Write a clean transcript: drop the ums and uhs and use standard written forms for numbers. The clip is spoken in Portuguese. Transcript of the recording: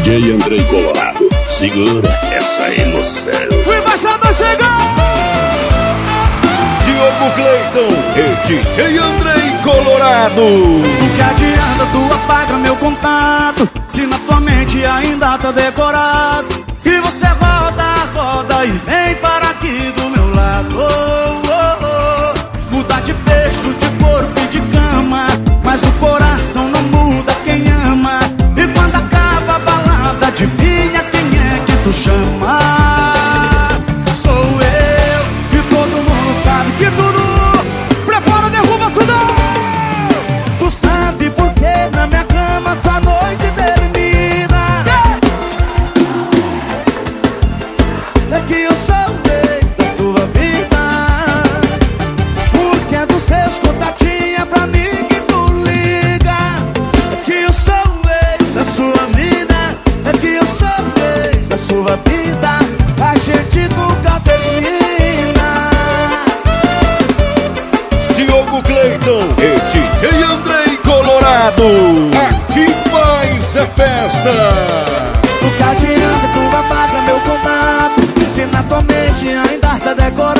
DJ Andrei Colorado, segura essa emoção. O embaixador chegou! Diogo Cleiton e DJ Andrei Colorado. O que adianta tu apaga meu contato se na tua mente ainda tá decorado? E você roda, roda e vem para aqui do meu lado. Muda de beijo, de corpo e de cama, mas o coração não muda quem ama. E quando acaba a balada, adivinha quem é que tu chama? Sou eu, e todo mundo sabe que tudo prepara, derruba tudo. Tu sabe por que na minha cama tua noite termina? É que eu sou o rei da sua vida, porque é dos seus contatinhos pra mim que tu liga. É que eu sou o rei da sua vida, é que eu sou o rei da sua vida. A gente nunca termina. Diogo Cleiton e DJ Andrei Colorado. Aqui faz a festa. O que adianta tu apaga meu contato se na tua mente ainda tá decorado?